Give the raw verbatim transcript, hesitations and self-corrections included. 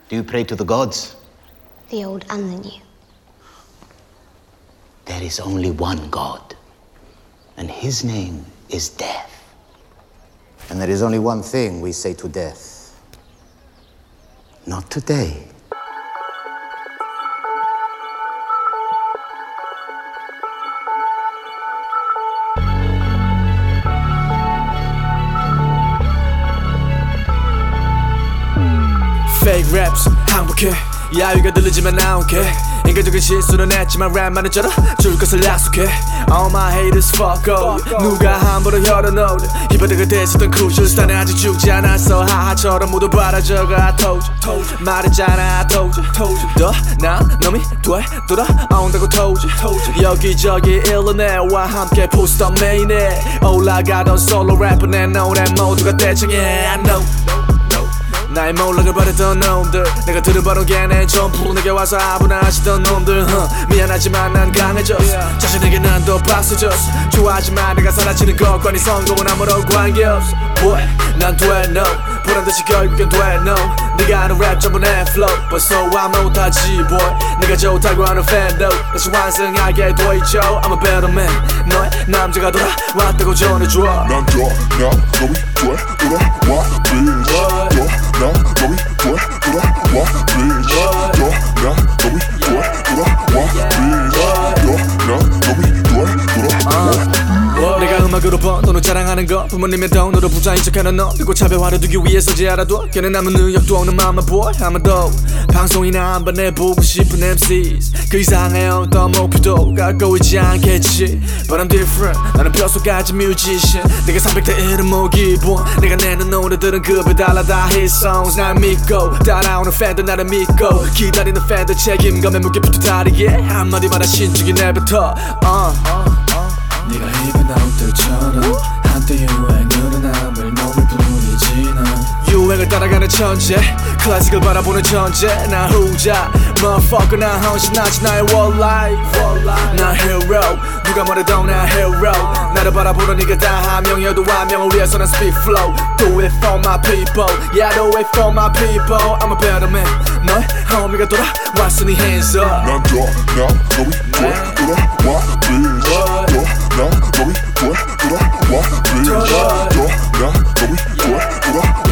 Do you pray to the gods? The old and the new. There is only one God, and his name is death. And there is only one thing we say to death. Not today. Fake raps 항복해 야유가 들리지만 나 don't care 인간적인 실수는 했지만 랩만은 쩔어 줄 것을 약속해 All my haters fuck all 누가 함부로 열어놓으려 힙합들과 대했었던 crucial 스타는 아직 죽지 않았어 하하처럼 모두 바라져가 I told you 말했잖아 I told you 너난 놈이 되돌아온다고 told you 여기저기 일러내와 함께 포스터 메인에 올라가던 솔로 래퍼 내 노래 모두가 대청해 I know 나의 몰락을 바랬던 놈들 내가 들은 바로 걔네 점프로 내게 와서 아분하시던 놈들 huh. 미안하지만 난 강해졌어 자신에게 난 더 박수졌어 좋아하지만 내가 사라지는 것과 네 성공은 아무런 관계없어 Boy 난 돼 no 보란듯이 결국엔 돼 no 네가 하는 랩 전부 내 flow 벌써 와 못하지 boy 네가 좋다고 하는 팬도 다시 완성하게 돼 있죠 I'm a better man 너의 남자가 돌아왔다고 전해줘 난 더, 나 너무 돼 돌아와 bitch 나 너무 돼 돌아와 bitch 나 너무 돼 돌아와 bitch 나 너무 돼 돌아와 내가 음악으로 번 돈을 자랑하는 거 부모님의 돈으로 부자인 척하는 너 그리고 차별화를 두기 위해서지 알아도 걔는 남은 의욕도 없는 맘마 boy 아마 더 방송이나 한번 내보고 싶은 엠시's 그 이상의 어떤 목표도 갖고 있지 않겠지 But I'm different 나는 뼛속까지 musician 내가 삼백 대 일은 뭐 기본 내가 내는 노래들은 급이 달라 다 hit songs 날 믿고 따라오는 팬들 나를 믿고 기다리는 팬들 책임감에 무게부터 다르게 한마디만 신중히 내뱉어 uh. 네가 힙이 나올 때처럼 한때 유행으로 남을 놈을 뿐이지 난 유행을 따라가는 천재 클래식을 바라보는 천재 나 후자 Motherfucker 나 헌신하지 나의 world life 나 hero 누가 뭐래도 나 hero 나를 바라보는 네가 다 한 명이어도 한 명을 위해서 난 speak flow Do it for my people Yeah do it for my people I'm a better man 너의 homie가 돌아왔으니 hands up 난 더, 나 너무 돼 돌아와 bitch 나 너무 돼 돌아와 bitch 나 너무 돼 돌아와